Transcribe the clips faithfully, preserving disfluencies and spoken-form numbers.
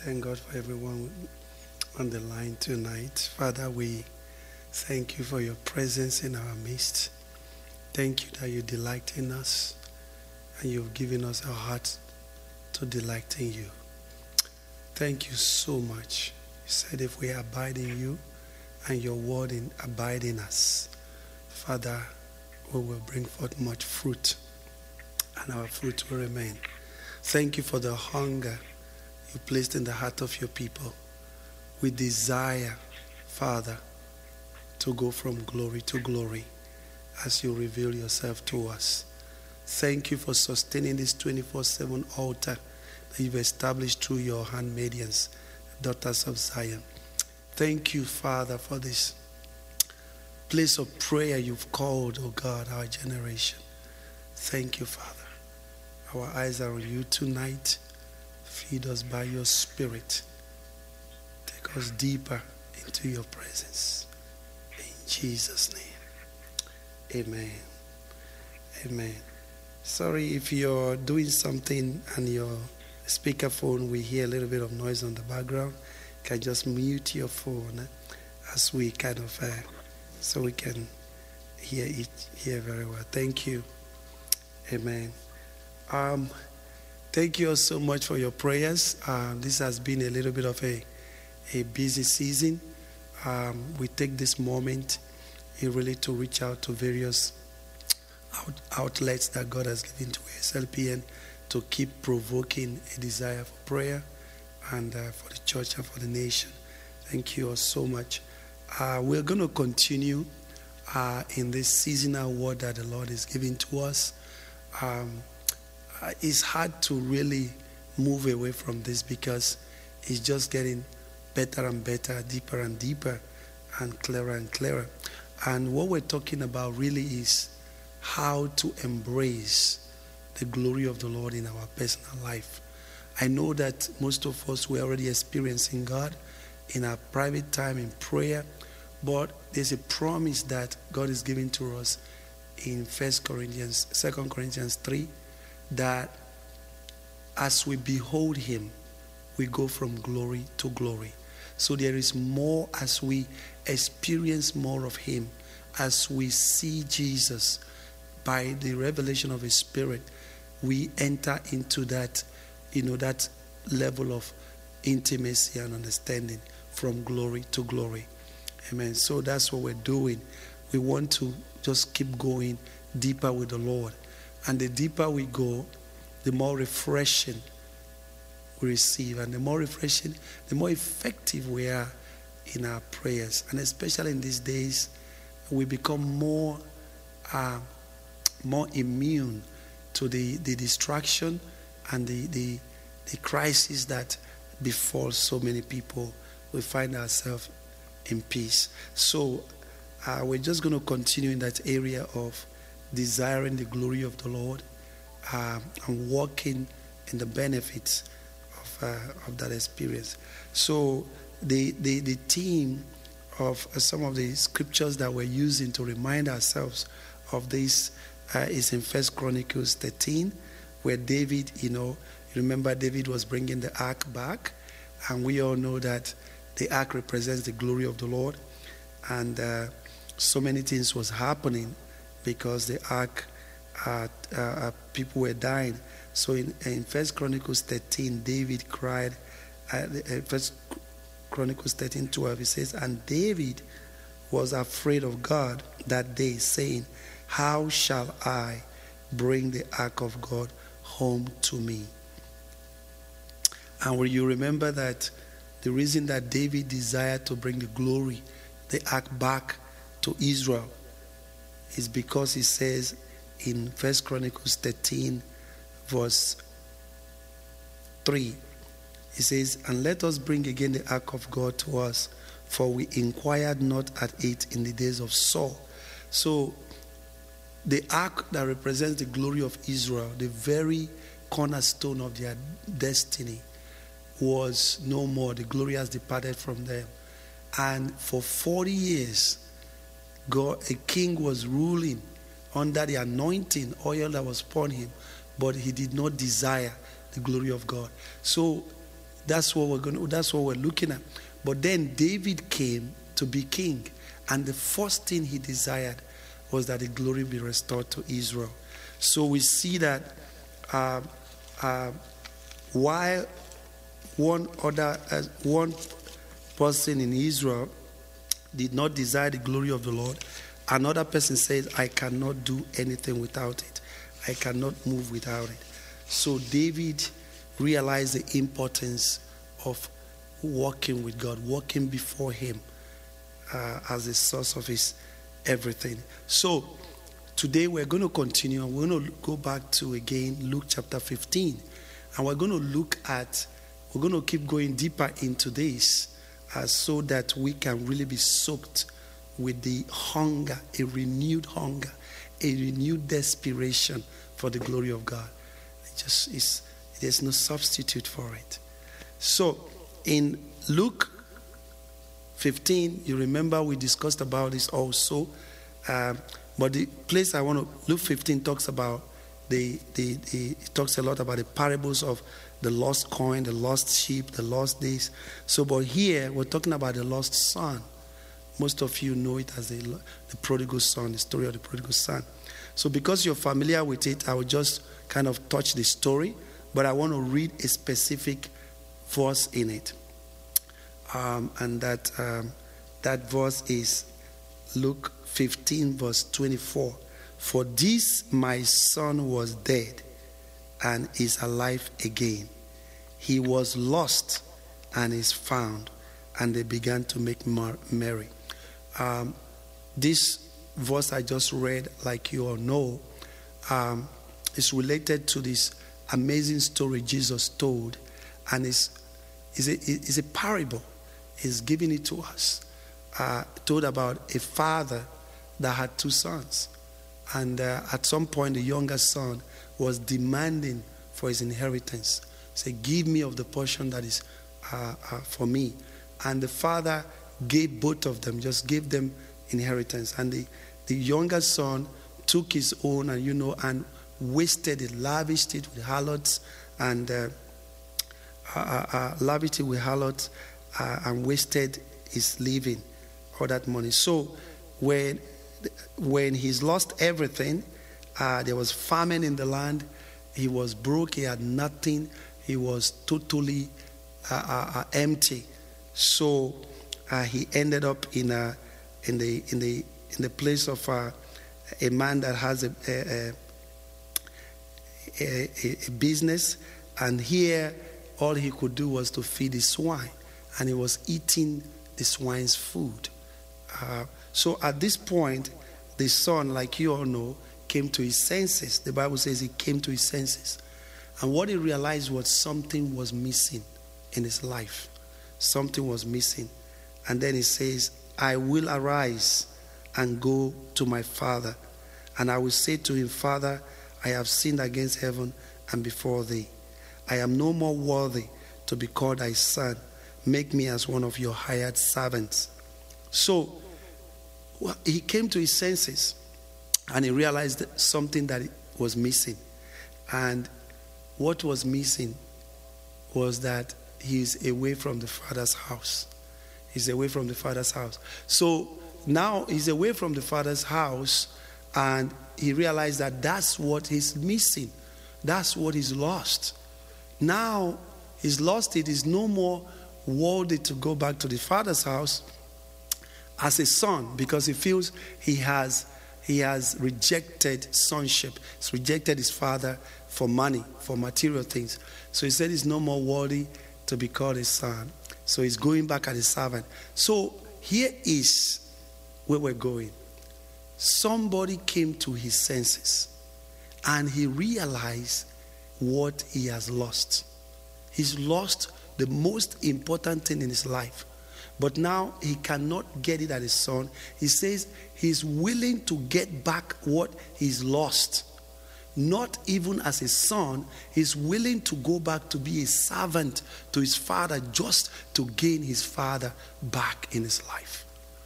thank God for everyone on the line tonight. Father, we thank you for your presence in our midst. Thank you that you delight in us and you've given us a heart to delight in you. Thank you so much. You said if we abide in you and your word in abide in us, Father, we will bring forth much fruit and our fruit will remain. Thank you for the hunger you placed in the heart of your people. We desire, Father, to go from glory to glory as you reveal yourself to us. Thank you for sustaining this twenty-four seven altar that you've established through your handmaidens, daughters of Zion. Thank you, Father, for this place of prayer you've called, oh God, our generation. Thank you, Father. Our eyes are on you tonight. Feed us by your Spirit. Take us deeper into your presence. In Jesus' name. Amen. Amen. Sorry if you're doing something and your speakerphone, we hear a little bit of noise on the background. You can just mute your phone as we kind of, uh, so we can hear it hear very well. Thank you. Amen. Um, thank you all so much for your prayers. Um, this has been a little bit of a, a busy season. Um, we take this moment uh, really to reach out to various out, outlets that God has given to S L P N to keep provoking a desire for prayer and uh, for the church and for the nation. Thank you all so much. Uh, we're going to continue uh, in this seasonal word that the Lord is giving to us. Um, it's hard to really move away from this because it's just getting better and better, deeper and deeper, and clearer and clearer. And what we're talking about really is how to embrace the glory of the Lord in our personal life. I know that most of us were already experiencing God in our private time in prayer, but there's a promise that God is giving to us in First Corinthians, Second Corinthians three, that as we behold him, we go from glory to glory. So there is more as we experience more of him, as we see Jesus by the revelation of his Spirit, we enter into that, you know, that level of intimacy and understanding from glory to glory. Amen. So that's what we're doing. We want to just keep going deeper with the Lord. And the deeper we go, the more refreshing we receive. And the more refreshing, the more effective we are in our prayers. And especially in these days, we become more uh, more immune to the, the distraction and the, the, the crisis that befalls so many people. We find ourselves in peace. So uh, we're just going to continue in that area of desiring the glory of the Lord uh, and walking in the benefits of uh, of that experience. So the the, the theme of uh, some of the scriptures that we're using to remind ourselves of this uh, is in First Chronicles thirteen, where David, you know, you remember David was bringing the ark back, and we all know that the ark represents the glory of the Lord, and uh, so many things was happening because the ark, uh, uh, people were dying. So in, in First Chronicles thirteen, David cried, uh, First Chronicles thirteen twelve, it says, and David was afraid of God that day, saying, how shall I bring the ark of God home to me? And will you remember that the reason that David desired to bring the glory, the ark back to Israel, is because he says in First Chronicles thirteen, verse three, he says, and let us bring again the ark of God to us, for we inquired not at it in the days of Saul. So the ark that represents the glory of Israel, the very cornerstone of their destiny, was no more. The glory has departed from them. And for forty years, God, a king was ruling under the anointing oil that was upon him, but he did not desire the glory of God. So that's what we're going to, that's what we're looking at. But then David came to be king, and the first thing he desired was that the glory be restored to Israel. So we see that uh, uh, while one other, uh, one person in Israel did not desire the glory of the Lord, another person says, I cannot do anything without it. I cannot move without it. So David realized the importance of walking with God, walking before him uh, as the source of his everything. So today we're going to continue, and we're going to go back to again Luke chapter fifteen, and we're going to look at, we're going to keep going deeper into this uh, so that we can really be soaked with the hunger, a renewed hunger, a renewed desperation for the glory of God. It just is, there's no substitute for it. So in Luke fifteen, you remember we discussed about this also. Um, but the place I want to, Luke fifteen talks about the, the, the, it talks a lot about the parables of the lost coin, the lost sheep, the lost this. So, but here we're talking about the lost son. Most of you know it as the, the prodigal son, the story of the prodigal son. So because you're familiar with it, I will just kind of touch the story, but I want to read a specific verse in it. Um, and that um, that verse is Luke fifteen, verse twenty-four. For this my son was dead and is alive again. He was lost and is found. And they began to make merry. Um, this verse I just read, like you all know, um, is related to this amazing story Jesus told, and is is a, is a parable. He's giving it to us. Uh, told about a father that had two sons, and uh, at some point the younger son was demanding for his inheritance. Say, give me of the portion that is uh, uh, for me. And the father gave both of them, just gave them inheritance. And the, the younger son took his own, and you know, and wasted it, lavished it with harlots, and uh, uh, uh, lavished it with harlots, uh, and wasted his living, all that money. So when when he's lost everything, uh, there was famine in the land. He was broke. He had nothing. He was totally uh, uh, uh, empty. So uh, he ended up in a in the in the in the place of uh, a man that has a a, a a business, and here all he could do was to feed his swine, and he was eating the swine's food. Uh, so at this point, the son, like you all know, came to his senses. The Bible says he came to his senses, and what he realized was something was missing in his life. Something was missing. And then he says, I will arise and go to my father, and I will say to him, Father, I have sinned against heaven and before thee. I am no more worthy to be called thy son. Make me as one of your hired servants. So well, he came to his senses, and he realized something that was missing. And what was missing was that he's away from the father's house. He's away from the father's house. So now he's away from the father's house, and he realized that that's what he's missing. That's what he's lost. Now he's lost it. He's no more worthy to go back to the father's house as a son, because he feels he has he has rejected sonship. He's rejected his father for money, for material things. So he said he's no more worthy to be called a son. So he's going back as a servant. So here is where we're going. Somebody came to his senses, and he realized what he has lost. He's lost the most important thing in his life. But now he cannot get it as a son. He says he's willing to get back what he's lost. Not even as a son, he's willing to go back to be a servant to his father just to gain his father back in his life.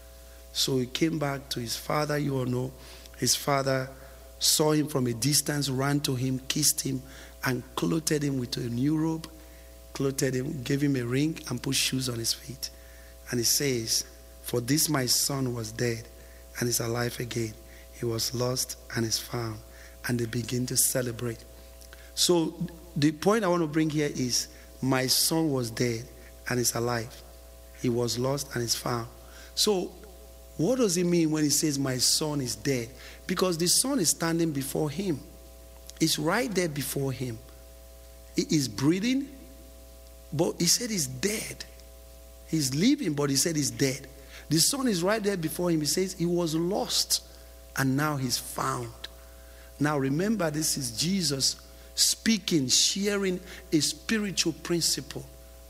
So he came back to his father. You all know his father saw him from a distance, ran to him, kissed him, and clothed him with a new robe. clothed him, gave him a ring, and put shoes on his feet. And he says, for this my son was dead and is alive again. He was lost and is found. And they begin to celebrate. So the point I want to bring here is, my son was dead and is alive. He was lost and is found. So what does it mean when he says my son is dead? Because the son is standing before him. It's right there before him. He is breathing, but he said he's dead. He's living, but he said he's dead. The son is right there before him. He says he was lost and now he's found. Now remember, this is Jesus speaking, sharing a spiritual principle,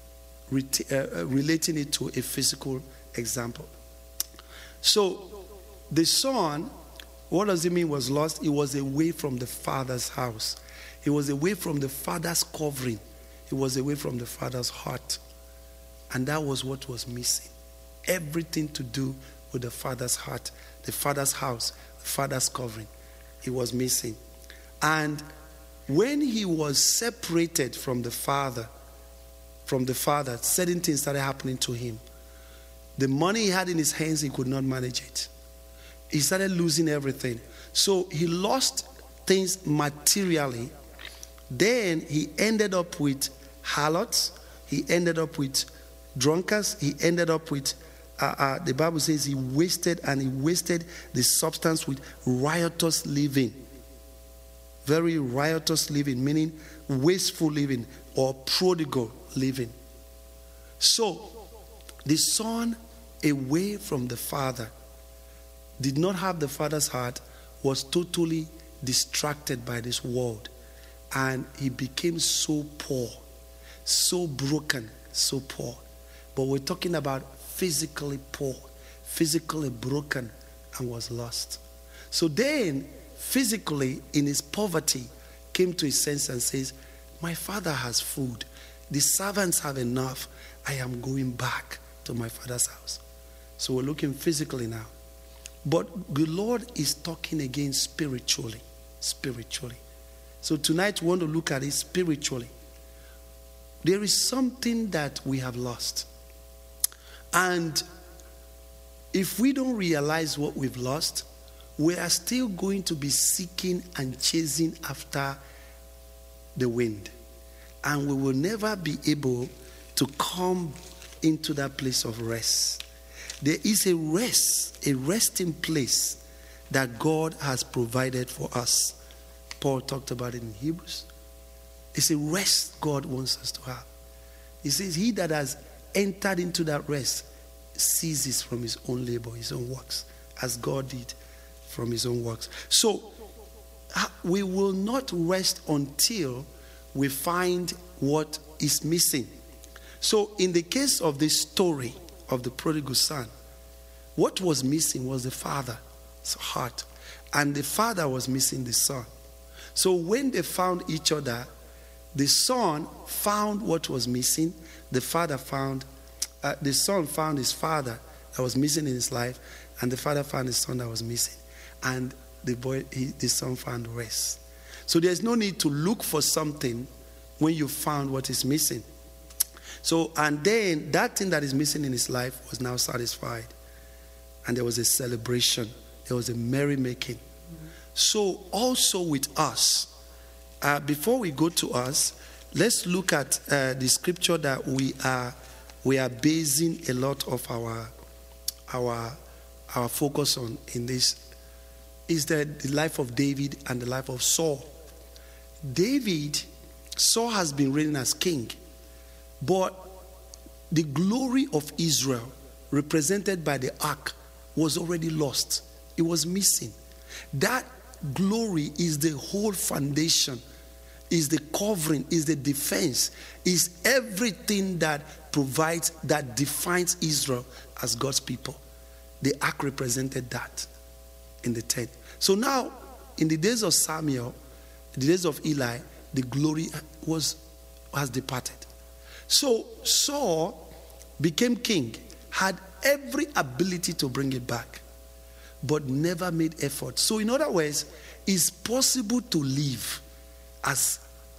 uh, relating it to a physical example. So the son, what does it mean was lost? He was away from the father's house. He was away from the father's covering. He was away from the father's heart. And that was what was missing. Everything to do with the father's heart, the father's house, the father's covering. He was missing. And when he was separated from the father, from the father, certain things started happening to him. The money he had in his hands, he could not manage it. He started losing everything. So he lost things materially. Then he ended up with harlots. He ended up with drunkards. He ended up with, uh, uh, the Bible says he wasted and he wasted the substance with riotous living. Very riotous living, meaning wasteful living or prodigal living. So the son, away from the father, did not have the father's heart, was totally distracted by this world. And he became so poor, so broken, so poor. But we're talking about physically poor, physically broken, and was lost. So then, physically, in his poverty, came to his sense and says, my father has food. The servants have enough. I am going back to my father's house. So we're looking physically now. But the Lord is talking again spiritually. Spiritually. So tonight we want to look at it spiritually. There is something that we have lost. And if we don't realize what we've lost, we are still going to be seeking and chasing after the wind. And we will never be able to come into that place of rest. There is a rest, a resting place that God has provided for us. Paul talked about it in Hebrews. It's a rest God wants us to have. He says, he that has entered into that rest ceases from his own labor, his own works, as God did from his own works. So we will not rest until we find what is missing. So in the case of this story of the prodigal son, what was missing was the father's heart, and the father was missing the son. So when they found each other, the son found what was missing. The father found, uh, the son found his father that was missing in his life, and the father found his son that was missing. And the boy, he, the son found rest. So there's no need to look for something when you found what is missing. So, and then that thing that is missing in his life was now satisfied. And there was a celebration. There was a merrymaking. Mm-hmm. So also with us, uh, before we go to us, let's look at uh, the scripture that we are we are basing a lot of our our our focus on in this. Is that the life of David and the life of Saul. David, Saul has been reigning as king, but the glory of Israel, represented by the ark, was already lost. It was missing. That glory is the whole foundation, is the covering, is the defense, is everything that provides, that defines Israel as God's people. The ark represented that in the tent. So now, in the days of Samuel, the days of Eli, the glory was has departed. So Saul became king, had every ability to bring it back, but never made effort. So in other words, it's possible to live as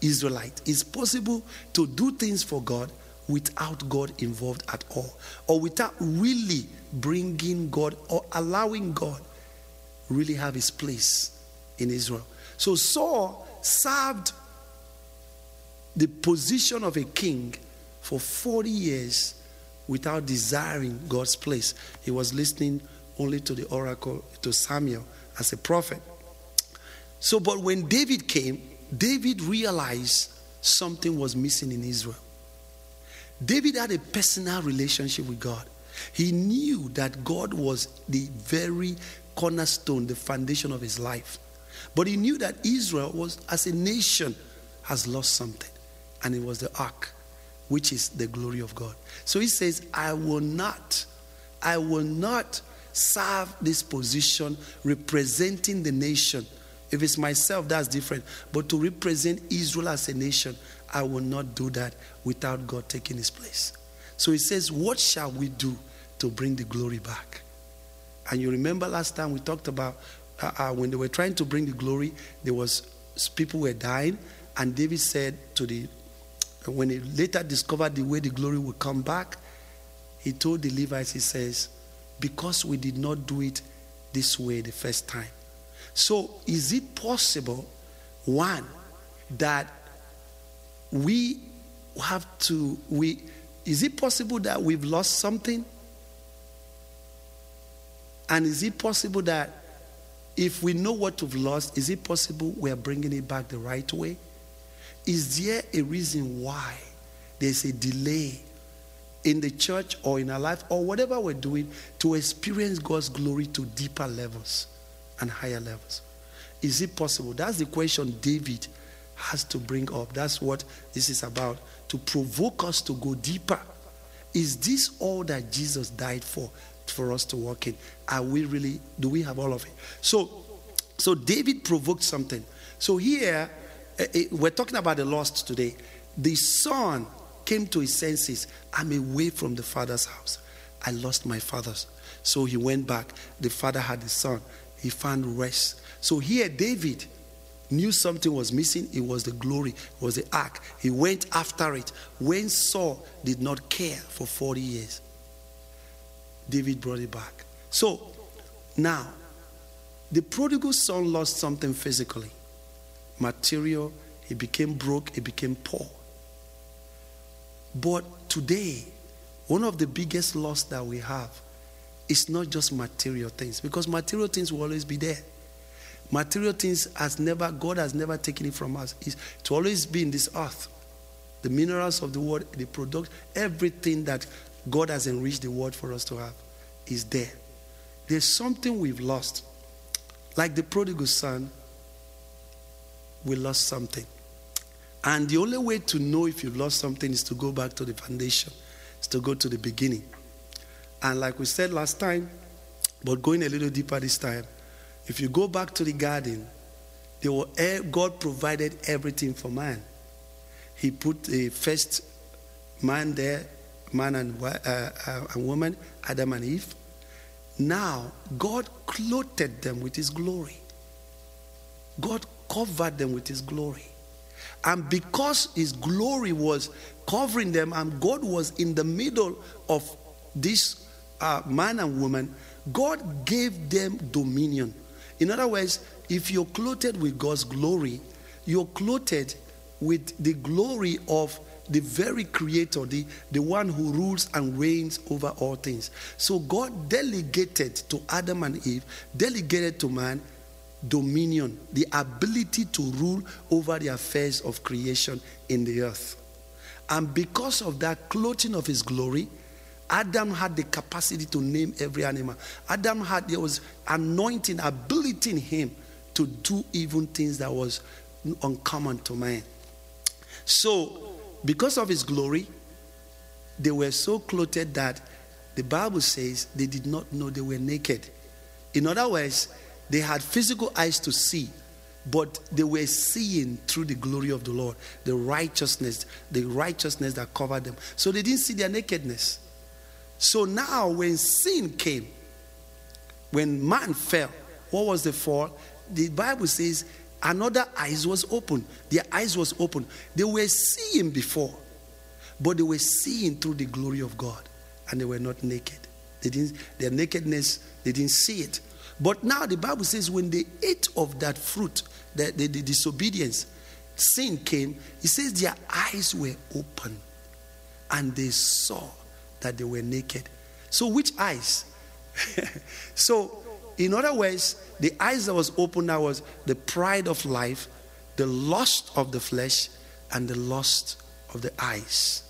Israelite. It's possible to do things for God without God involved at all, or without really bringing God or allowing God really have his place in Israel. So Saul served the position of a king for forty years without desiring God's place. He was listening only to the oracle, to Samuel as a prophet. So, but when David came, David realized something was missing in Israel. David had a personal relationship with God. He knew that God was the very cornerstone, the foundation of his life. But he knew that Israel was, as a nation, has lost something. And it was the ark, which is the glory of God. So he says, I will not, I will not serve this position representing the nation. If it's myself, that's different. But to represent Israel as a nation, I will not do that without God taking his place. So he says, what shall we do to bring the glory back? And you remember last time we talked about uh, uh, when they were trying to bring the glory, there was people were dying, and David said to the, when he later discovered the way the glory would come back, he told the Levites, he says, because we did not do it this way the first time. So is it possible, one, that we have to, we, is it possible that we've lost something? And is it possible that if we know what we've lost, is it possible we are bringing it back the right way? Is there a reason why there's a delay in the church or in our life or whatever we're doing to experience God's glory to deeper levels and higher levels? Is it possible? That's the question David has to bring up. That's what this is about, to provoke us to go deeper. Is this all that Jesus died for, for us to walk in? Are we really, do we have all of it? So, so David provoked something. So here, uh, we're talking about the lost today. The son came to his senses. I'm away from the father's house. I lost my father's. So he went back. The father had the son. He found rest. So here David knew something was missing. It was the glory. It was the ark. He went after it. When Saul did not care for forty years, David brought it back. So now, the prodigal son lost something physically. Material. He became broke. He became poor. But today, one of the biggest loss that we have is not just material things, because material things will always be there. Material things has never, God has never taken it from us. It's to always be in this earth. The minerals of the world, the product, everything that God has enriched the world for us to have is there. There's something we've lost. Like the prodigal son, we lost something. And the only way to know if you've lost something is to go back to the foundation. Is to go to the beginning. And like we said last time, but going a little deeper this time, if you go back to the garden, they were, God provided everything for man. He put the first man there, man and, uh, uh, and woman, Adam and Eve. Now, God clothed them with his glory. God covered them with his glory. And because his glory was covering them and God was in the middle of this uh, man and woman, God gave them dominion. In other words, if you're clothed with God's glory, you're clothed with the glory of the very creator, the, the one who rules and reigns over all things. So God delegated to Adam and Eve, delegated to man, dominion, the ability to rule over the affairs of creation in the earth. And because of that clothing of his glory, Adam had the capacity to name every animal. Adam had, there was anointing, ability in him to do even things that was uncommon to man. So, because of his glory, they were so clothed that the Bible says they did not know they were naked. In other words, they had physical eyes to see, but they were seeing through the glory of the Lord, the righteousness, the righteousness that covered them. So they didn't see their nakedness. So now when sin came, when man fell, what was the fall? The Bible says another eyes was open. Their eyes was open. They were seeing before, but they were seeing through the glory of God, and they were not naked. They didn't, their nakedness, they didn't see it. But now the Bible says when they ate of that fruit, the, the, the disobedience, sin came, it says their eyes were open and they saw that they were naked. So which eyes? So in other words, the eyes that was open now was the pride of life, the lust of the flesh, and the lust of the eyes.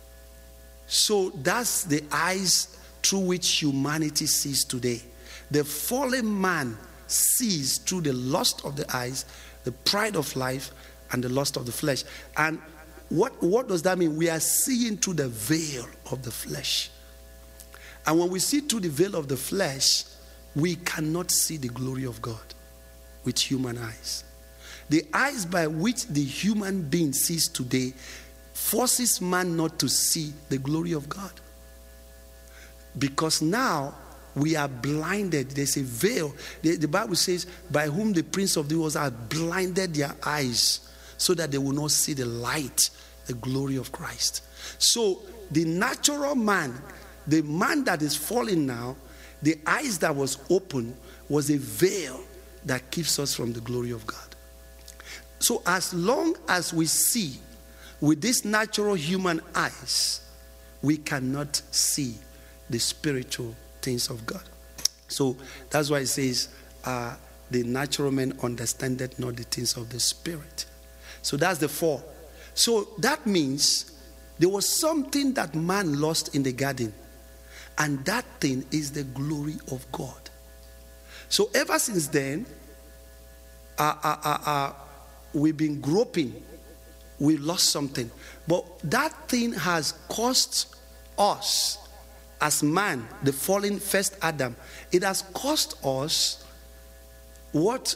So that's the eyes through which humanity sees today. The fallen man sees through the lust of the eyes, the pride of life, and the lust of the flesh. And what, what does that mean? We are seeing through the veil of the flesh. And when we see through the veil of the flesh, we cannot see the glory of God with human eyes. The eyes by which the human being sees today forces man not to see the glory of God. Because now we are blinded. There's a veil. The, the Bible says, by whom the prince of the world has blinded their eyes so that they will not see the light, the glory of Christ. So the natural man, the man that is falling now, the eyes that was open was a veil that keeps us from the glory of God. So as long as we see with these natural human eyes, we cannot see the spiritual things of God. So that's why it says, uh, the natural man understandeth not the things of the spirit. So that's the four. So that means there was something that man lost in the garden, and that thing is the glory of God. So ever since then, uh, uh, uh, uh, we've been groping. We lost something. But that thing has cost us, as man, the fallen first Adam, it has cost us what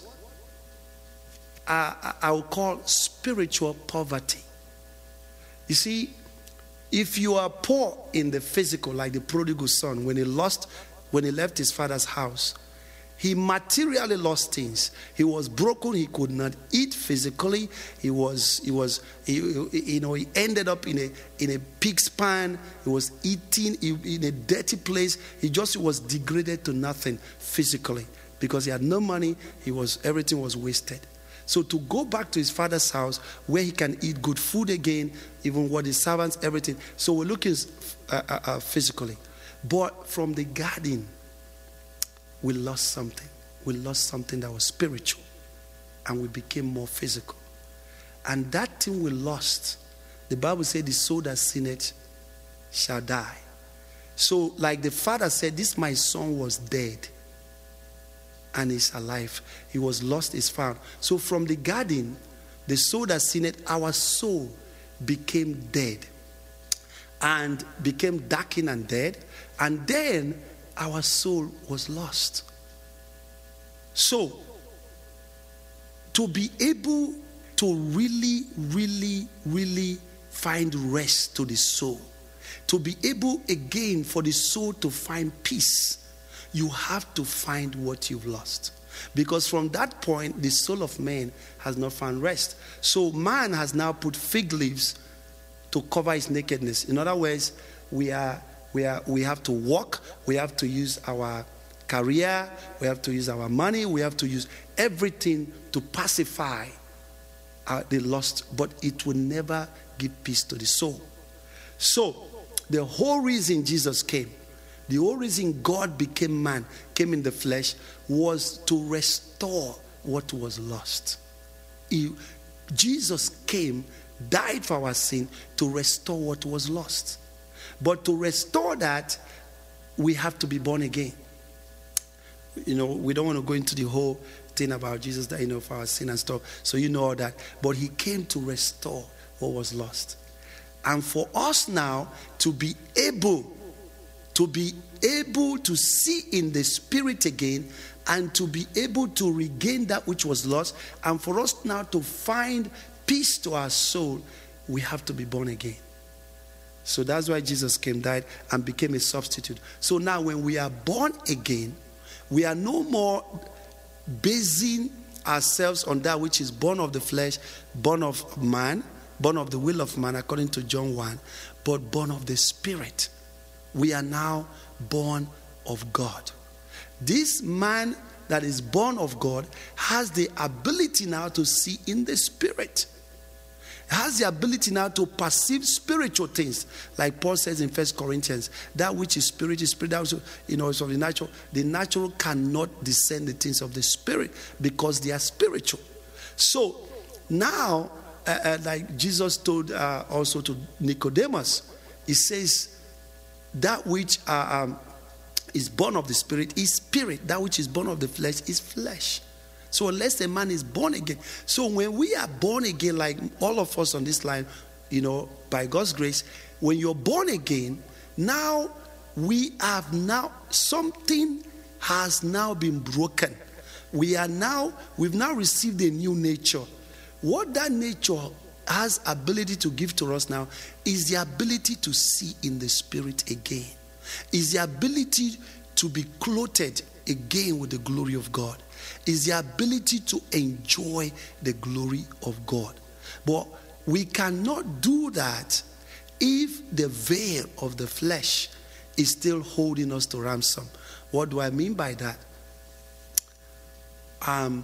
I, I will call spiritual poverty. You see, if you are poor in the physical, like the prodigal son, when he lost, when he left his father's house, he materially lost things. He was broken. He could not eat physically. He was, he was, he, you know, he ended up in a in a pig's pan. He was eating in a dirty place. He just was degraded to nothing physically because he had no money. He was everything was wasted. So to go back to his father's house where he can eat good food again, even what his servants, everything. So we're looking uh, uh, uh, physically, but from the garden, we lost something. We lost something that was spiritual, and we became more physical. And that thing we lost, the Bible said, the soul that sinneth shall die. So like the father said, this my son was dead and is alive. He was lost, is found. So from the garden, the soul that sinneth, our soul became dead and became darkened and dead. And then our soul was lost. So, to be able to really, really, really find rest to the soul, to be able again for the soul to find peace, you have to find what you've lost. Because from that point, the soul of man has not found rest. So man has now put fig leaves to cover his nakedness. In other words, we are We, are, we have to work, we have to use our career, we have to use our money, we have to use everything to pacify uh, the lust, but it will never give peace to the soul. So, the whole reason Jesus came, the whole reason God became man, came in the flesh, was to restore what was lost. He, Jesus came, died for our sin, to restore what was lost. But to restore that, we have to be born again. You know, we don't want to go into the whole thing about Jesus dying, you know, for our sin and stuff. So you know all that. But he came to restore what was lost. And for us now to be able, to be able to see in the spirit again, and to be able to regain that which was lost, and for us now to find peace to our soul, we have to be born again. So that's why Jesus came, died, and became a substitute. So now when we are born again, we are no more basing ourselves on that which is born of the flesh, born of man, born of the will of man, according to John one, but born of the Spirit. We are now born of God. This man that is born of God has the ability now to see in the Spirit. Has the ability now to perceive spiritual things, like Paul says in First Corinthians, that which is spirit is spirit. That also, you know, is of the natural. The natural cannot discern the things of the Spirit because they are spiritual. So now, uh, uh, like Jesus told uh, also to Nicodemus, he says that which uh, um, is born of the Spirit is spirit. That which is born of the flesh is flesh. So unless a man is born again. So when we are born again, like all of us on this line, you know, by God's grace, when you're born again, now we have now, something has now been broken. We are now, we've now received a new nature. What that nature has ability to give to us now is the ability to see in the Spirit again. Is the ability to be clothed again with the glory of God. Is the ability to enjoy the glory of God. But we cannot do that if the veil of the flesh is still holding us to ransom. What do I mean by that? Um,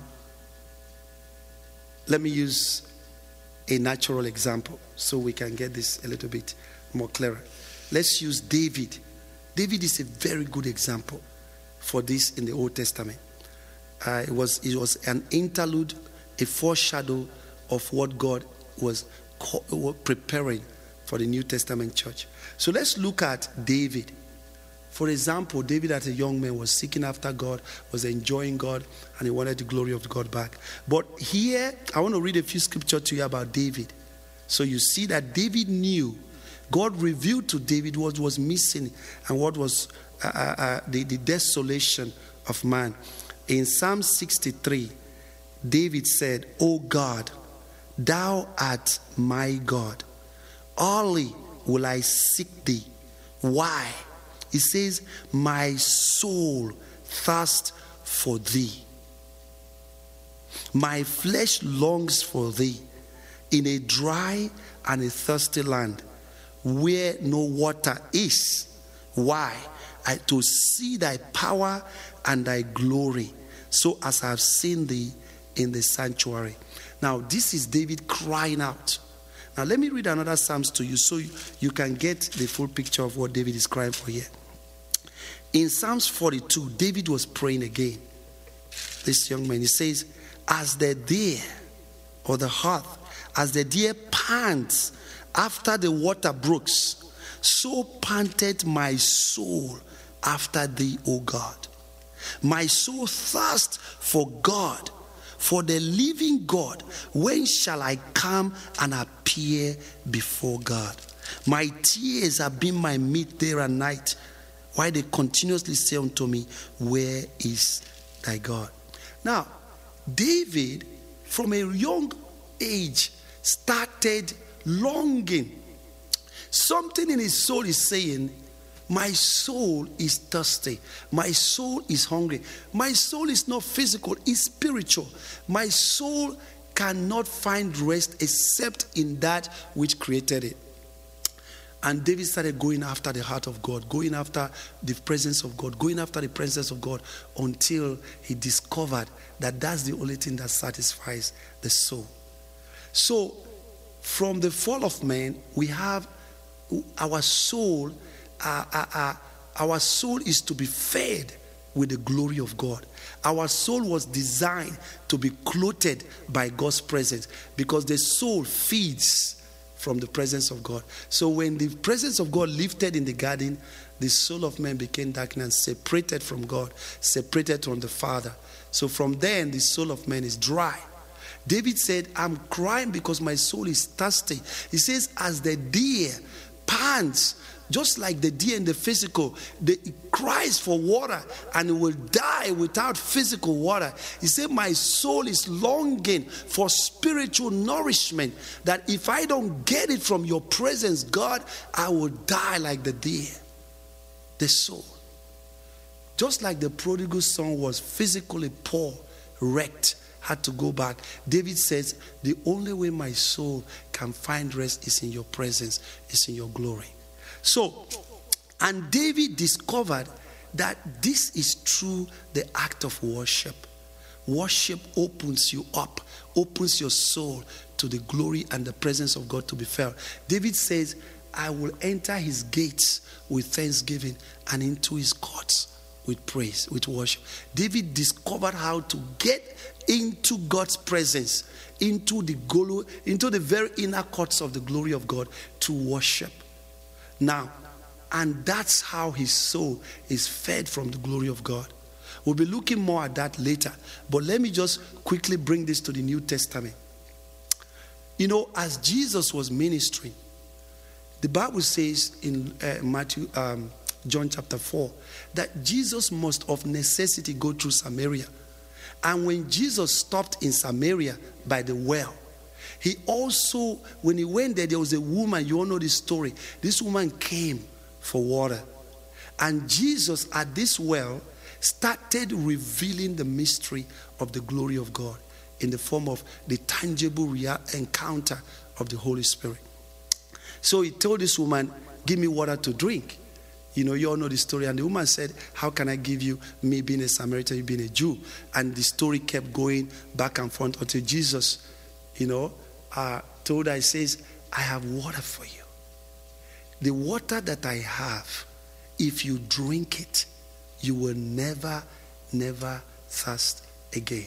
let me use a natural example so we can get this a little bit more clearer. Let's use David. David is a very good example for this in the Old Testament. Uh, it was it was an interlude, a foreshadow of what God was co- preparing for the New Testament church. So let's look at David. For example, David as a young man was seeking after God, was enjoying God, and he wanted the glory of God back. But here, I want to read a few scriptures to you about David. So you see that David knew, God revealed to David what was missing and what was uh, uh, the, the desolation of man. In Psalm sixty-three, David said, "O God, thou art my God. Early will I seek thee." Why? He says, "My soul thirsts for thee. My flesh longs for thee in a dry and a thirsty land where no water is." Why? I, to see thy power and thy glory, so as I have seen thee in the sanctuary. Now, this is David crying out. Now, let me read another Psalms to you so you, you can get the full picture of what David is crying for here. In Psalms forty-two, David was praying again. This young man, he says, "As the deer or the hart, as the deer pants after the water brooks, so panted my soul after thee, O God. My soul thirsts for God, for the living God. When shall I come and appear before God? My tears have been my meat day and night, while they continuously say unto me, where is thy God?" Now, David, from a young age, started longing. Something in his soul is saying, my soul is thirsty. My soul is hungry. My soul is not physical, it's spiritual. My soul cannot find rest except in that which created it. And David started going after the heart of God, going after the presence of God, going after the presence of God until he discovered that that's the only thing that satisfies the soul. So, from the fall of man, we have our soul, uh, uh, uh, our soul is to be fed with the glory of God. Our soul was designed to be clothed by God's presence because the soul feeds from the presence of God. So when the presence of God lifted in the garden, the soul of man became darkened and separated from God, separated from the Father. So from then, the soul of man is dry. David said, "I'm crying because my soul is thirsty." He says, as the deer pants, just like the deer in the physical, the, it cries for water and it will die without physical water. He said, my soul is longing for spiritual nourishment, that if I don't get it from your presence, God, I will die like the deer. The soul. Just like the prodigal son was physically poor, wrecked, had to go back. David says, the only way my soul can find rest is in your presence, is in your glory. So, and David discovered that this is through the act of worship. Worship opens you up, opens your soul to the glory and the presence of God to be felt. David says, I will enter his gates with thanksgiving and into his courts with praise, with worship. David discovered how to get into God's presence, into the glory, into the very inner courts of the glory of God to worship. Now, and that's how his soul is fed from the glory of God. We'll be looking more at that later. But let me just quickly bring this to the New Testament. You know, as Jesus was ministering, the Bible says in uh, Matthew, um, John chapter four, that Jesus must of necessity go through Samaria. And when Jesus stopped in Samaria by the well, he also, when he went there, there was a woman, you all know this story. This woman came for water. And Jesus at this well started revealing the mystery of the glory of God in the form of the tangible real encounter of the Holy Spirit. So he told this woman, give me water to drink. You know, you all know the story. And the woman said, how can I give you, me being a Samaritan, you being a Jew? And the story kept going back and forth until Jesus, you know, uh, told her, he says, I have water for you. The water that I have, if you drink it, you will never, never thirst again.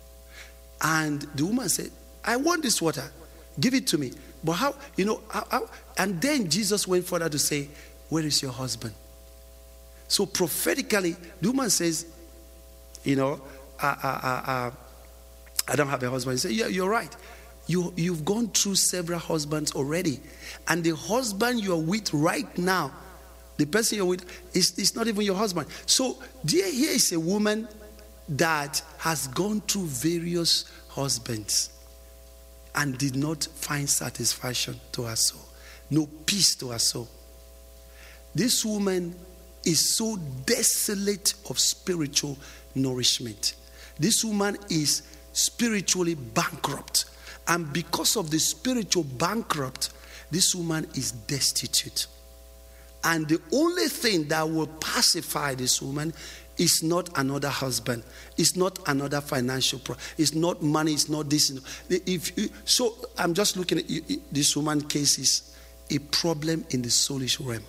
And the woman said, I want this water. Give it to me. But how, you know, how, how? And then Jesus went further to say, where is your husband? So prophetically, the woman says, you know, uh, uh, uh, uh, I don't have a husband. He said, yeah, you're right. You, you've gone through several husbands already. And the husband you're with right now, the person you're with, is, is not even your husband. So dear, here is a woman that has gone through various husbands and did not find satisfaction to her soul. No peace to her soul. This woman is so desolate of spiritual nourishment. This woman is spiritually bankrupt. And because of the spiritual bankrupt, this woman is destitute. And the only thing that will pacify this woman is not another husband. It's not another financial problem. It's not money. It's not this. If you, so I'm just looking at you, this woman case is a problem in the soulish realm.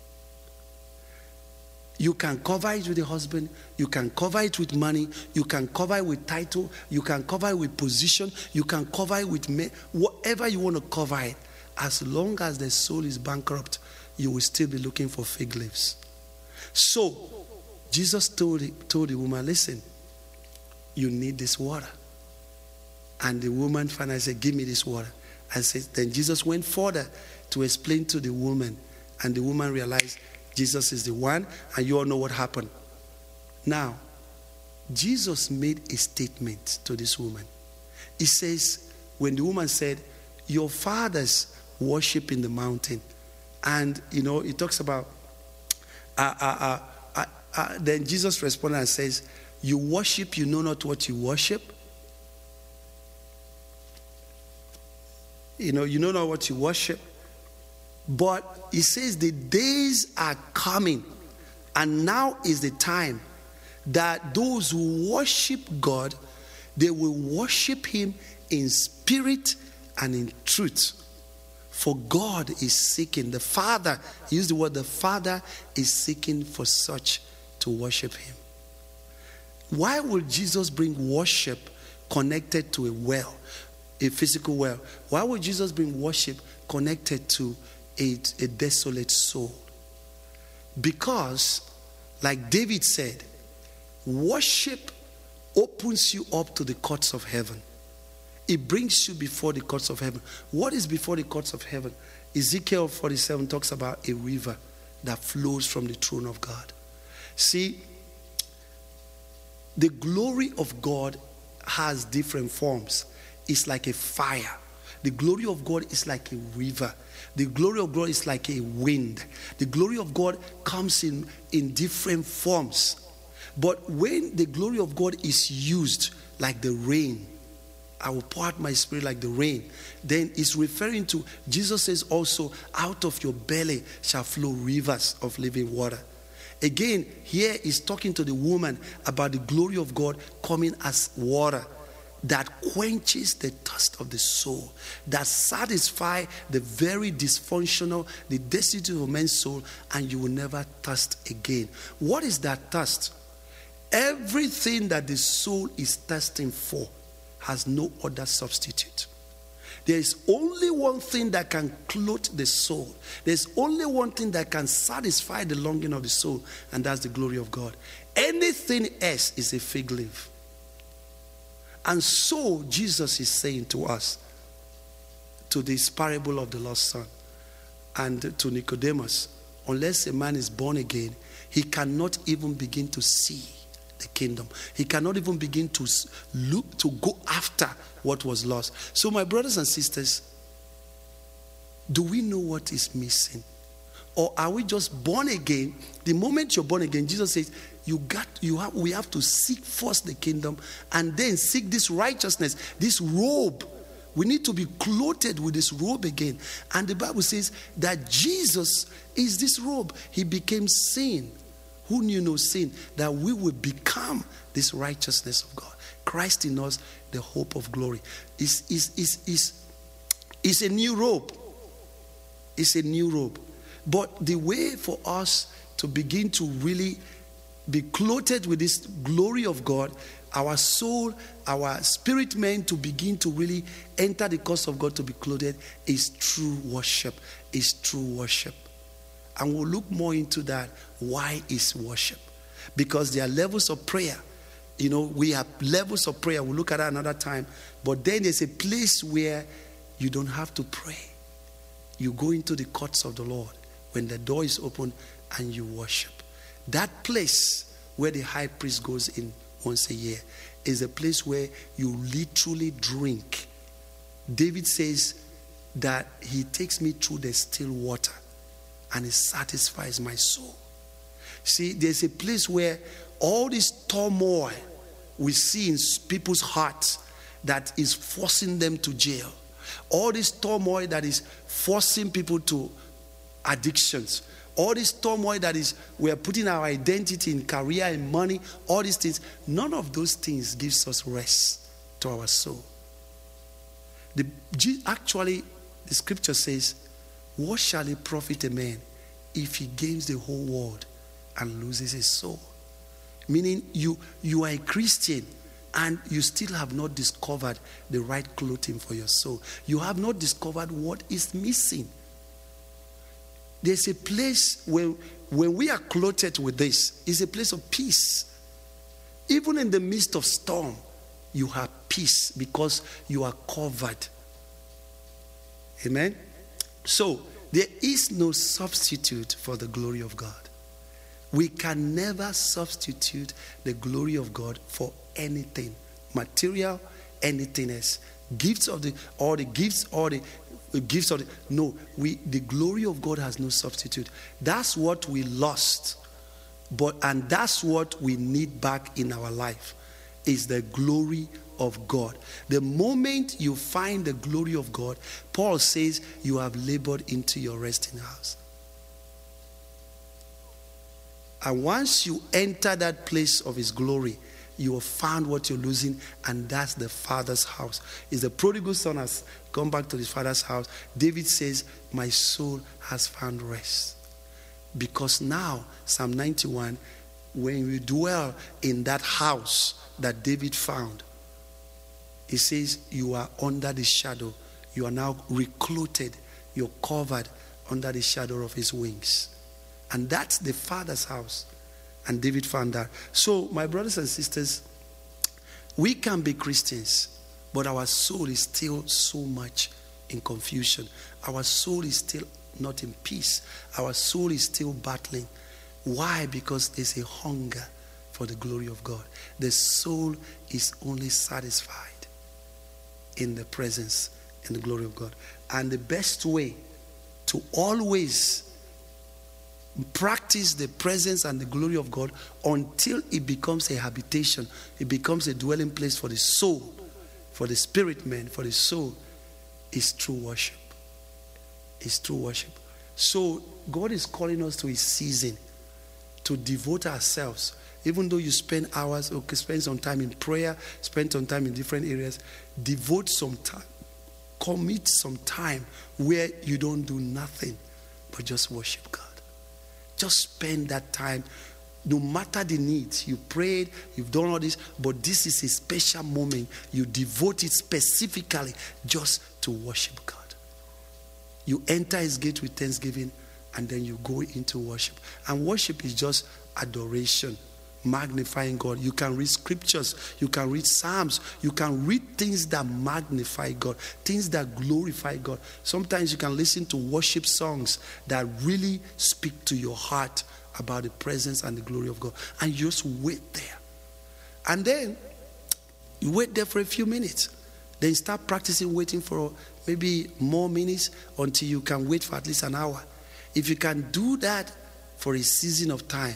You can cover it with a husband. You can cover it with money. You can cover it with title. You can cover it with position. You can cover it with men. Whatever you want to cover it. As long as the soul is bankrupt, you will still be looking for fig leaves. So, Jesus told, told the woman, listen, you need this water. And the woman finally said, give me this water. And said, then Jesus went further to explain to the woman. And the woman realized Jesus is the one. And you all know what happened. Now, Jesus made a statement to this woman. He says, when the woman said, your fathers worship in the mountain. And, you know, he talks about, uh, uh, uh, uh, uh, then Jesus responded and says, you worship, you know not what you worship. You know, you know not what you worship. But he says the days are coming, and now is the time that those who worship God, they will worship him in spirit and in truth. For God is seeking, the Father, he used the word, the Father is seeking for such to worship him. Why would Jesus bring worship connected to a well, a physical well? Why would Jesus bring worship connected to a, a desolate soul? Because, like David said, worship opens you up to the courts of heaven. It brings you before the courts of heaven. What is before the courts of heaven? Ezekiel forty-seven talks about a river that flows from the throne of God. See, the glory of God has different forms. It's like a fire. The glory of God is like a river. The glory of God is like a wind. The glory of God comes in, in different forms. But when the glory of God is used like the rain, I will pour out my spirit like the rain, then it's referring to, Jesus says also, out of your belly shall flow rivers of living water. Again, here is talking to the woman about the glory of God coming as water that quenches the thirst of the soul, that satisfies the very dysfunctional, the destitute of man's soul, and you will never thirst again. What is that thirst? Everything that the soul is thirsting for has no other substitute. There is only one thing that can clothe the soul. There's only one thing that can satisfy the longing of the soul, and that's the glory of God. Anything else is a fig leaf. And so Jesus is saying to us, to this parable of the lost son, and to Nicodemus, unless a man is born again, he cannot even begin to see the kingdom. He cannot even begin to look, to go after what was lost. So my brothers and sisters, do we know what is missing? Or are we just born again? The moment you're born again, Jesus says, you got, you have, we have to seek first the kingdom, and then seek this righteousness, this robe. We need to be clothed with this robe again. And the Bible says that Jesus is this robe. He became sin. Who knew no sin? That we will become this righteousness of God. Christ in us, the hope of glory. Is is is is is a new robe. It's a new robe. But the way for us to begin to really be clothed with this glory of God, our soul, our spirit man to begin to really enter the cause of God to be clothed, is true worship. Is true worship. And we'll look more into that. Why is worship? Because there are levels of prayer. You know, we have levels of prayer. We'll look at that another time. But then there's a place where you don't have to pray. You go into the courts of the Lord when the door is open and you worship. That place where the high priest goes in once a year is a place where you literally drink. David says that he takes me through the still water and it satisfies my soul. See, there's a place where all this turmoil we see in people's hearts that is forcing them to jail. All this turmoil that is forcing people to addictions. All this turmoil that is, we are putting our identity in career and money, all these things. None of those things gives us rest to our soul. The, actually, the scripture says, what shall it profit a man if he gains the whole world and loses his soul? Meaning you, you are a Christian and you still have not discovered the right clothing for your soul. You have not discovered what is missing. There's a place where when we are clothed with this, it's a place of peace. Even in the midst of storm, you have peace because you are covered. Amen? So, there is no substitute for the glory of God. We can never substitute the glory of God for anything. Material, anything else. Gifts of the, or the gifts, or the gifts of the, no, we, the glory of God has no substitute. That's what we lost. But, and that's what we need back in our life, is the glory of God. The moment you find the glory of God, Paul says you have labored into your resting house. And once you enter that place of his glory, you have found what you're losing, and that's the Father's house. Is the prodigal son has come back to his father's house. David says, my soul has found rest. Because now, Psalm ninety-one, when we dwell in that house that David found, it says you are under the shadow. You are now reclothed. You're covered under the shadow of his wings. And that's the Father's house. And David found that. So, my brothers and sisters, we can be Christians, but our soul is still so much in confusion. Our soul is still not in peace. Our soul is still battling. Why? Because there's a hunger for the glory of God. The soul is only satisfied in the presence and the glory of God. And the best way to always practice the presence and the glory of God until it becomes a habitation. It becomes a dwelling place for the soul, for the spirit man, for the soul. Is true worship. Is true worship. So God is calling us to his season to devote ourselves. Even though you spend hours, okay, spend some time in prayer, spend some time in different areas, devote some time. Commit some time where you don't do nothing but just worship God. Just spend that time. No matter the needs, you prayed, you've done all this, but this is a special moment. You devote it specifically just to worship God. You enter his gate with thanksgiving, and then you go into worship. And worship is just adoration, magnifying God. You can read scriptures, you can read psalms, you can read things that magnify God, things that glorify God. Sometimes you can listen to worship songs that really speak to your heart about the presence and the glory of God, and you just wait there. And then you wait there for a few minutes. Then start practicing waiting for maybe more minutes until you can wait for at least an hour. If you can do that for a season of time,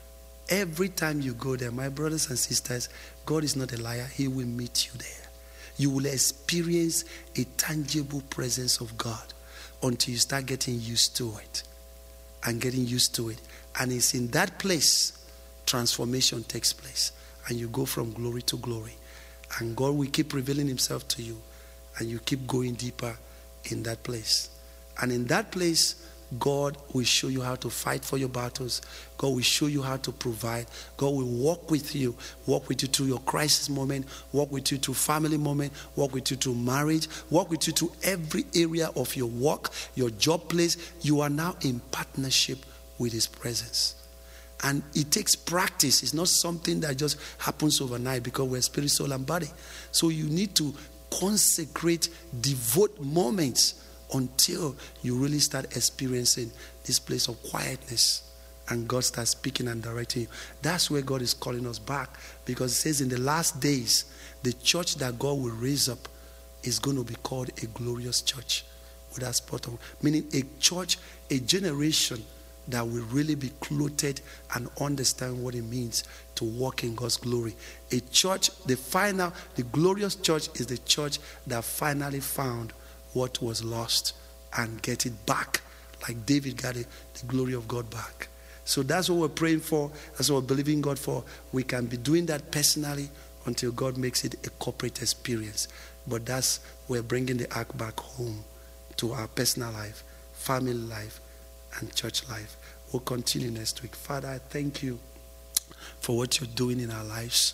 every time you go there, my brothers and sisters, God is not a liar. He will meet you there. You will experience a tangible presence of God until you start getting used to it and getting used to it. And it's in that place transformation takes place, and you go from glory to glory. And God will keep revealing himself to you, and you keep going deeper in that place. And in that place, God will show you how to fight for your battles. God will show you how to provide. God will walk with you, walk with you through your crisis moment, walk with you through family moment, walk with you through marriage, walk with you through every area of your work, your job place. You are now in partnership with his presence. And it takes practice. It's not something that just happens overnight, because we're spirit, soul, and body. So you need to consecrate, devote moments until you really start experiencing this place of quietness, and God starts speaking and directing you. That's where God is calling us back, because it says in the last days, the church that God will raise up is going to be called a glorious church without spot on. Meaning a church, a generation that will really be clothed and understand what it means to walk in God's glory. A church, the final, the glorious church is the church that finally found what was lost and get it back, like David got it, the glory of God back. So that's what we're praying for. That's what we're believing God for. We can be doing that personally until God makes it a corporate experience. But that's, we're bringing the ark back home to our personal life, family life, and church life. We'll continue next week. Father, I thank you for what you're doing in our lives.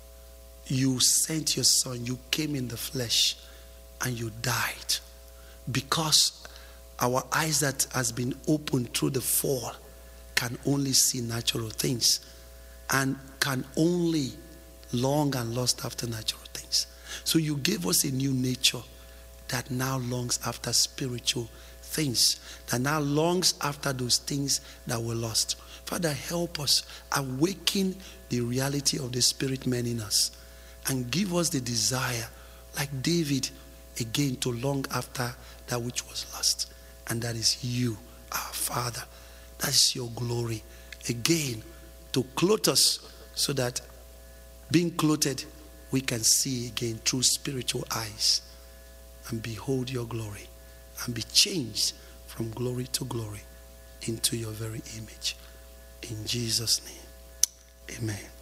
You sent your son, you came in the flesh, and you died because our eyes that has been opened through the fall can only see natural things and can only long and lust after natural things. So you gave us a new nature that now longs after spiritual things, that now longs after those things that were lost. Father, help us awaken the reality of the spirit man in us and give us the desire, like David, again to long after that which was lost. And that is you, our Father. That is your glory. Again, to clothe us so that being clothed, we can see again through spiritual eyes and behold your glory and be changed from glory to glory into your very image. In Jesus' name, amen.